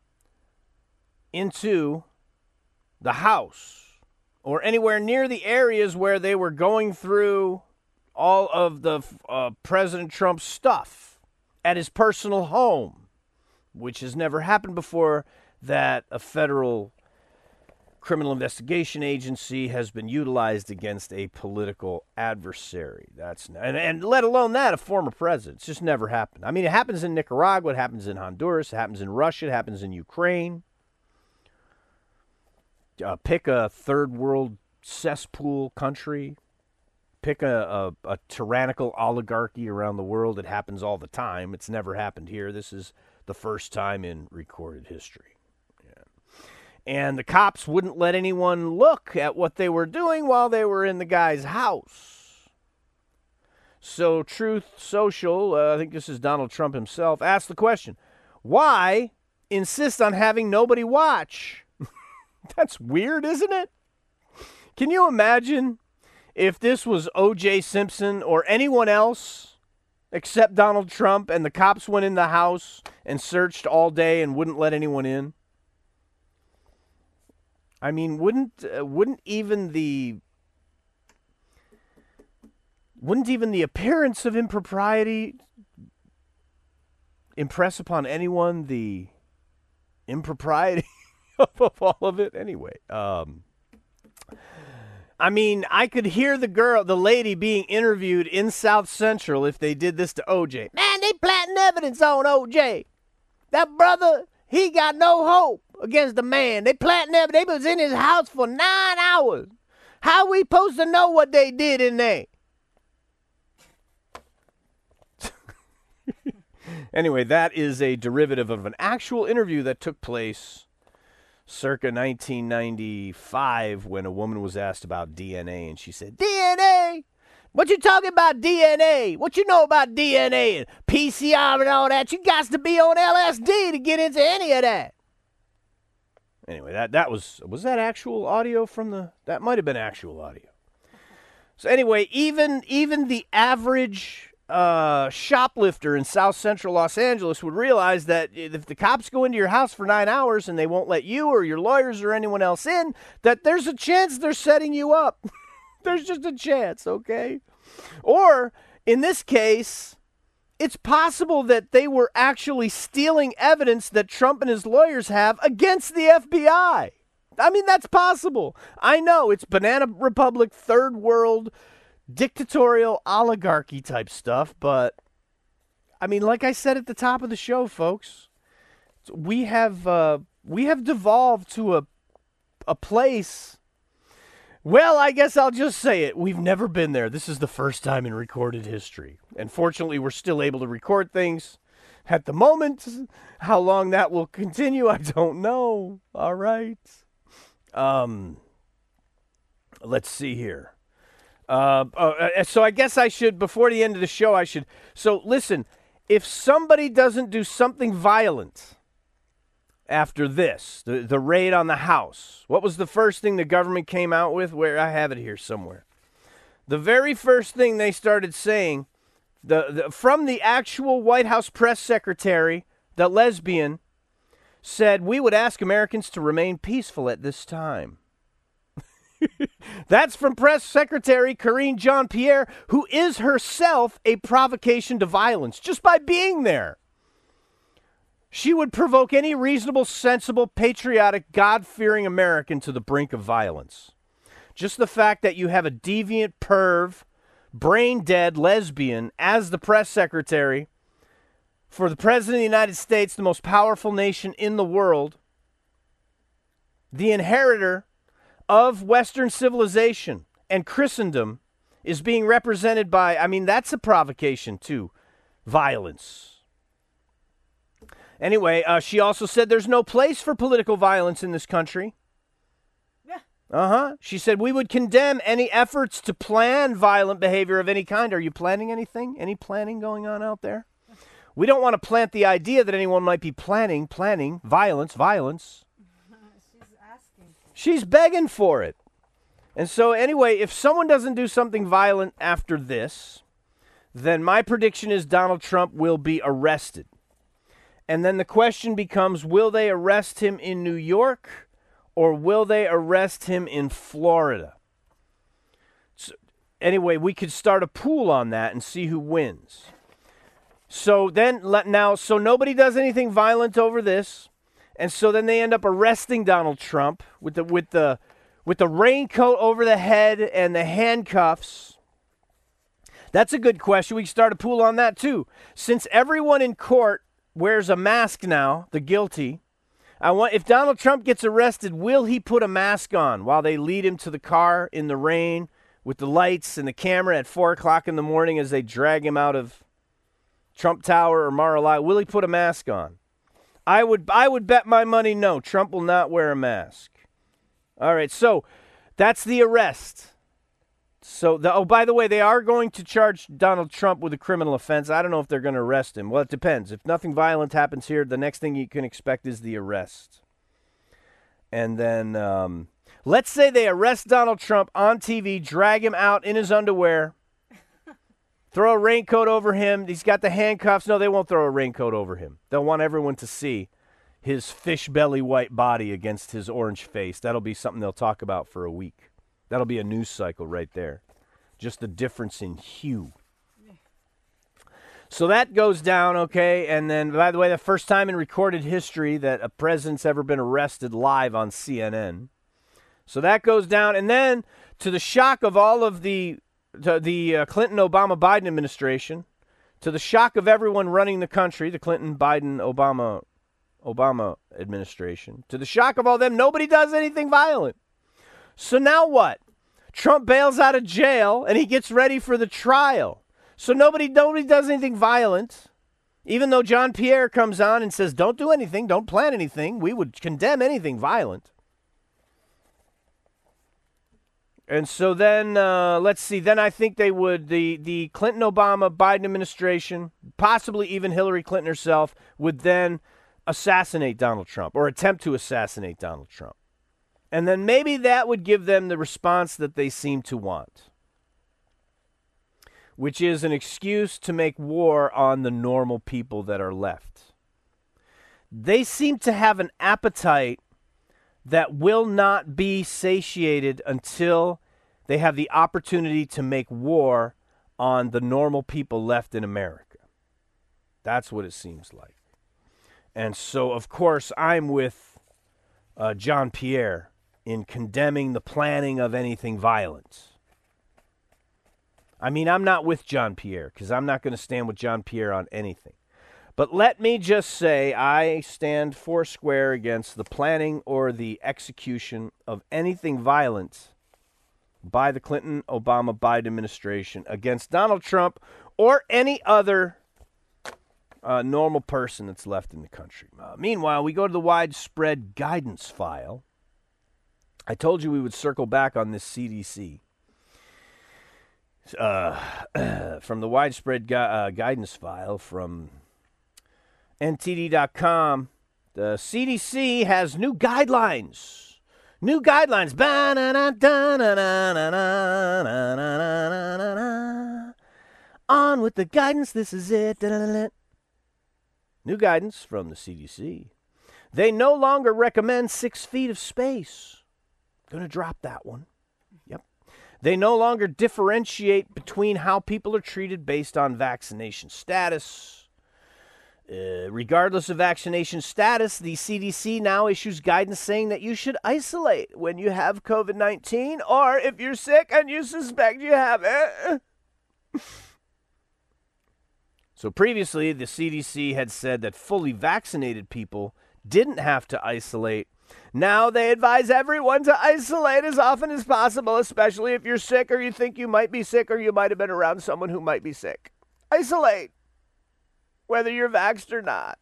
into the house or anywhere near the areas where they were going through all of the uh, President Trump's stuff at his personal home, which has never happened before, that a federal criminal investigation agency has been utilized against a political adversary. That's and, and let alone that, a former president. It's just never happened. I mean, it happens in Nicaragua, it happens in Honduras, it happens in Russia, it happens in Ukraine. Uh, pick a third world cesspool country. Pick a, a, a tyrannical oligarchy around the world. It happens all the time. It's never happened here. This is the first time in recorded history. And the cops wouldn't let anyone look at what they were doing while they were in the guy's house. So Truth Social, uh, I think this is Donald Trump himself, asked the question, why insist on having nobody watch? That's weird, isn't it? Can you imagine if this was O J Simpson or anyone else except Donald Trump and the cops went in the house and searched all day and wouldn't let anyone in? I mean, wouldn't uh, wouldn't even the wouldn't even the appearance of impropriety impress upon anyone the impropriety of all of it? Anyway, um, I mean, I could hear the girl, the lady being interviewed in South Central if they did this to O J. Man, they planting evidence on O J. That brother, he got no hope against the man. They planting evidence. They was in his house for nine hours. How we supposed to know what they did in there? Anyway, that is a derivative of an actual interview that took place circa nineteen ninety-five when a woman was asked about D N A, and she said, D N A? What you talking about D N A? What you know about D N A and P C R and all that? You got to be on L S D to get into any of that. Anyway, that, that was, was that actual audio from the, that might have been actual audio. So anyway, even, even the average uh, shoplifter in South Central Los Angeles would realize that if the cops go into your house for nine hours and they won't let you or your lawyers or anyone else in, that there's a chance they're setting you up. There's just a chance, okay? Or, in this case, it's possible that they were actually stealing evidence that Trump and his lawyers have against the F B I. I mean, that's possible. I know, it's Banana Republic, third world, dictatorial oligarchy type stuff, but, I mean, like I said at the top of the show, folks, we have, uh, we have devolved to a, a place. Well, I guess I'll just say it. We've never been there. This is the first time in recorded history. And fortunately, we're still able to record things at the moment. How long that will continue, I don't know. All right. Um, let's see here. Uh, uh, so I guess I should, before the end of the show, I should. So listen, if somebody doesn't do something violent after this, the, the raid on the house, what was the first thing the government came out with? Where I have it here somewhere. The very first thing they started saying, the, the from the actual White House press secretary, the lesbian, said, we would ask Americans to remain peaceful at this time. That's from Press Secretary Karine Jean-Pierre, who is herself a provocation to violence just by being there. She would provoke any reasonable, sensible, patriotic, God-fearing American to the brink of violence. Just the fact that you have a deviant, perv, brain-dead lesbian as the press secretary for the President of the United States, the most powerful nation in the world, the inheritor of Western civilization and Christendom, is being represented by, I mean, that's a provocation to violence. Anyway, uh, she also said there's no place for political violence in this country. Yeah. Uh-huh. She said we would condemn any efforts to plan violent behavior of any kind. Are you planning anything? Any planning going on out there? We don't want to plant the idea that anyone might be planning, planning violence, violence. She's asking. She's begging for it. And so anyway, if someone doesn't do something violent after this, then my prediction is Donald Trump will be arrested. And then the question becomes, will they arrest him in New York or will they arrest him in Florida? So, anyway, we could start a pool on that and see who wins. So then, let now, so nobody does anything violent over this, and so then they end up arresting Donald Trump with the with the with the raincoat over the head and the handcuffs. That's a good question. We can start a pool on that too. Since everyone in court wears a mask now, the guilty, I want if Donald Trump gets arrested, will he put a mask on while they lead him to the car in the rain with the lights and the camera at four o'clock in the morning as they drag him out of Trump Tower or Mar-a-Lago? Will he put a mask on? I would I would bet my money no. Trump will not wear a mask. All right, so that's the arrest. So, the, oh, by the way, they are going to charge Donald Trump with a criminal offense. I don't know if they're going to arrest him. Well, it depends. If nothing violent happens here, the next thing you can expect is the arrest. And then, um, let's say they arrest Donald Trump on T V, drag him out in his underwear, throw a raincoat over him. He's got the handcuffs. No, they won't throw a raincoat over him. They'll want everyone to see his fish belly white body against his orange face. That'll be something they'll talk about for a week. That'll be a news cycle right there. Just the difference in hue. So that goes down, okay? And then, by the way, the first time in recorded history that a president's ever been arrested live on C N N. So that goes down. And then, to the shock of all of the to the uh, Clinton, Obama, Biden administration, to the shock of everyone running the country, the Clinton, Biden, Obama, Obama administration, to the shock of all them, nobody does anything violent. So now what? Trump bails out of jail and he gets ready for the trial. So nobody, nobody does anything violent, even though John Pierre comes on and says, don't do anything, don't plan anything. We would condemn anything violent. And so then, uh, let's see, then I think they would, the, the Clinton, Obama, Biden administration, possibly even Hillary Clinton herself, would then assassinate Donald Trump or attempt to assassinate Donald Trump. And then maybe that would give them the response that they seem to want, which is an excuse to make war on the normal people that are left. They seem to have an appetite that will not be satiated until they have the opportunity to make war on the normal people left in America. That's what it seems like. And so, of course, I'm with uh, John Pierre in condemning the planning of anything violent. I mean, I'm not with John Pierre because I'm not going to stand with John Pierre on anything. But let me just say I stand foursquare against the planning or the execution of anything violent by the Clinton, Obama, Biden administration against Donald Trump or any other uh, normal person that's left in the country. Uh, meanwhile, we go to the widespread guidance file. I told you we would circle back on this C D C. Uh, from the widespread gu- uh, guidance file from N T D dot com, the C D C has new guidelines. New guidelines. On with the guidance. This is it. New guidance from the C D C. They no longer recommend six feet of space. Going to drop that one. Yep. They no longer differentiate between how people are treated based on vaccination status. Uh, regardless of vaccination status, the C D C now issues guidance saying that you should isolate when you have covid nineteen or if you're sick and you suspect you have it. So previously, the C D C had said that fully vaccinated people didn't have to isolate. Now they advise everyone to isolate as often as possible, especially if you're sick or you think you might be sick or you might have been around someone who might be sick. Isolate. whether you're vaxxed or not.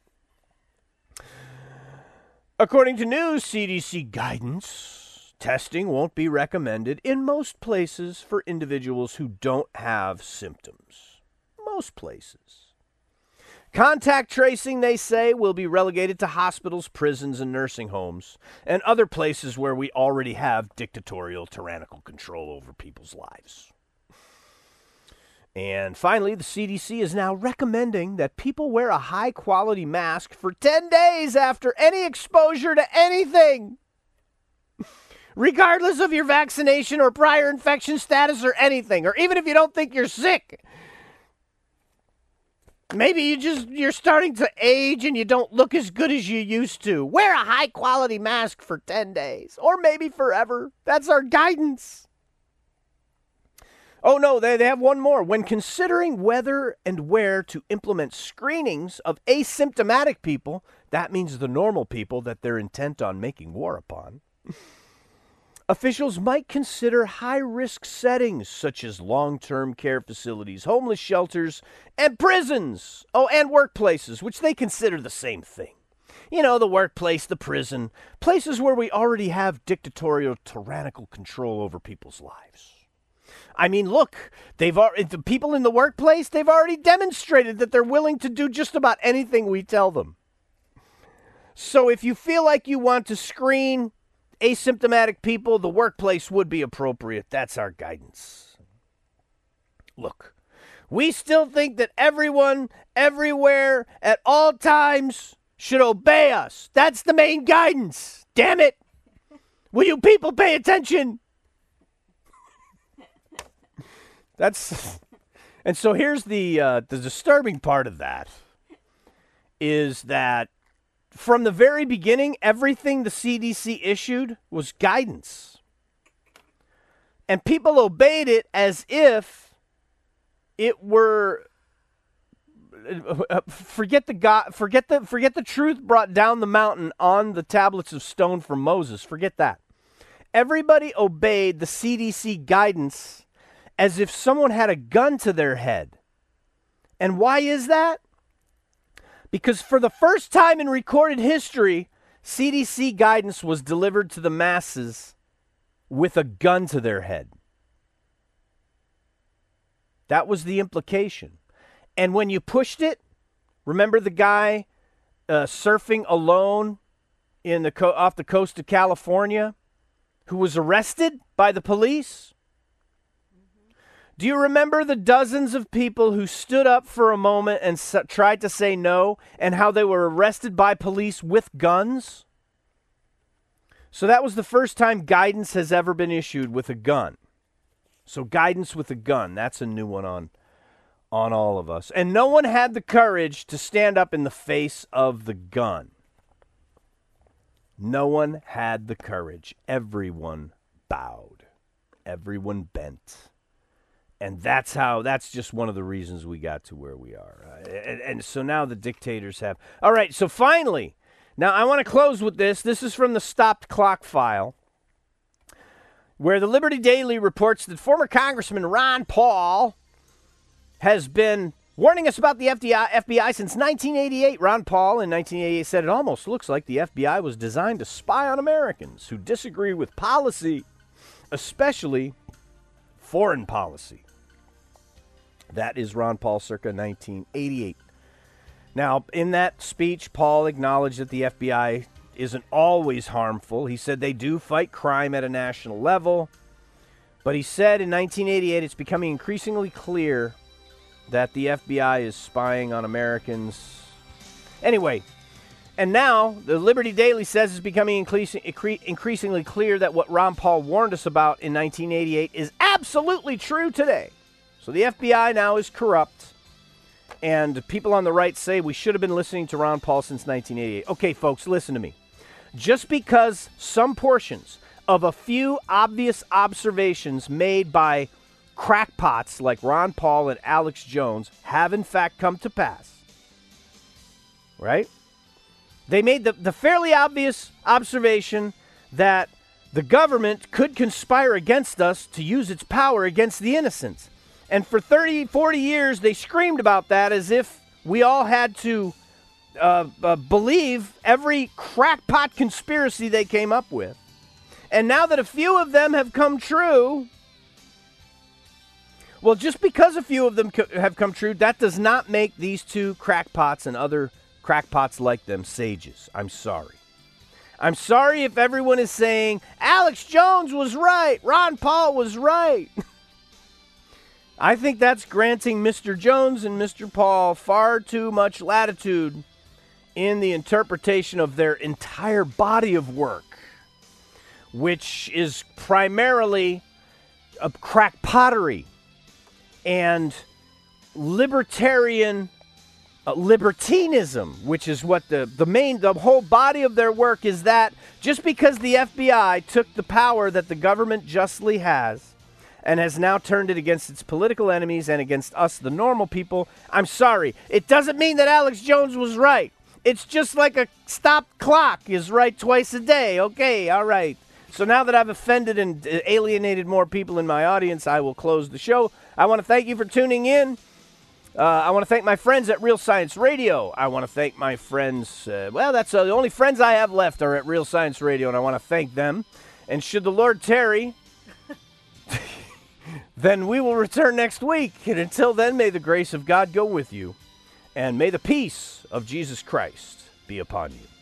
According to new C D C guidance, testing won't be recommended in most places for individuals who don't have symptoms. Most places. Contact tracing, they say, will be relegated to hospitals, prisons, and nursing homes, and other places where we already have dictatorial, tyrannical control over people's lives. And finally, the C D C is now recommending that people wear a high-quality mask for ten days after any exposure to anything, regardless of your vaccination or prior infection status or anything, or even if you don't think you're sick. Maybe you just, you're starting to age and you don't look as good as you used to. Wear a high-quality mask for ten days, or maybe forever. That's our guidance. Oh, no, they, they have one more. When considering whether and where to implement screenings of asymptomatic people, that means the normal people that they're intent on making war upon, officials might consider high-risk settings such as long-term care facilities, homeless shelters, and prisons. Oh, and workplaces, which they consider the same thing. You know, the workplace, the prison, places where we already have dictatorial, tyrannical control over people's lives. I mean, look, they've already, the people in the workplace, they've already demonstrated that they're willing to do just about anything we tell them. So if you feel like you want to screen asymptomatic people, the workplace would be appropriate. That's our guidance. Look, we still think that everyone, everywhere, at all times should obey us. That's the main guidance. Damn it. Will you people pay attention? That's, and so here's the uh, the disturbing part of that is that from the very beginning, everything the C D C issued was guidance. And people obeyed it as if it were, forget the God, forget the forget the truth brought down the mountain on the tablets of stone from Moses. Forget that. Everybody obeyed the C D C guidance as if someone had a gun to their head. And why is that? Because for the first time in recorded history, C D C guidance was delivered to the masses with a gun to their head. That was the implication. And when you pushed it, remember the guy uh, surfing alone in the co- off the coast of California who was arrested by the police? Do you remember the dozens of people who stood up for a moment and s- tried to say no, and how they were arrested by police with guns? So that was the first time guidance has ever been issued with a gun. So guidance with a gun, that's a new one on, on all of us. And no one had the courage to stand up in the face of the gun. No one had the courage. Everyone bowed. Everyone bent. And that's how, that's just one of the reasons we got to where we are. Uh, and, and so now the dictators have. All right, so finally, now I want to close with this. This is from the Stopped Clock file, where the Liberty Daily reports that former Congressman Ron Paul has been warning us about the F B I since nineteen eighty-eight. Ron Paul in nineteen eighty-eight said it almost looks like the F B I was designed to spy on Americans who disagree with policy, especially foreign policy. That is Ron Paul circa nineteen eighty-eight. Now, in that speech, Paul acknowledged that the F B I isn't always harmful. He said they do fight crime at a national level. But he said in nineteen eighty-eight, it's becoming increasingly clear that the F B I is spying on Americans. Anyway, and now the Liberty Daily says it's becoming increasing, increasingly clear that what Ron Paul warned us about in nineteen eighty-eight is absolutely true today. So the F B I now is corrupt, and people on the right say we should have been listening to Ron Paul since nineteen eighty-eight. Okay, folks, listen to me. Just because some portions of a few obvious observations made by crackpots like Ron Paul and Alex Jones have in fact come to pass, right? They made the, the fairly obvious observation that the government could conspire against us to use its power against the innocent. And for thirty, forty years, they screamed about that as if we all had to uh, uh, believe every crackpot conspiracy they came up with. And now that a few of them have come true, well, just because a few of them co- have come true, that does not make these two crackpots and other crackpots like them sages. I'm sorry. I'm sorry if everyone is saying, Alex Jones was right, Ron Paul was right. I think that's granting Mister Jones and Mister Paul far too much latitude in the interpretation of their entire body of work, which is primarily a crackpottery and libertarian uh, libertinism, which is what the, the main, the whole body of their work is that just because the F B I took the power that the government justly has and has now turned it against its political enemies and against us, the normal people, I'm sorry, it doesn't mean that Alex Jones was right. It's just like a stopped clock is right twice a day. Okay, all right. So now that I've offended and alienated more people in my audience, I will close the show. I want to thank you for tuning in. Uh, I want to thank my friends at Real Science Radio. I want to thank my friends. Uh, well, that's uh, the only friends I have left are at Real Science Radio, and I want to thank them. And should the Lord tarry, then we will return next week. And until then, may the grace of God go with you, and may the peace of Jesus Christ be upon you.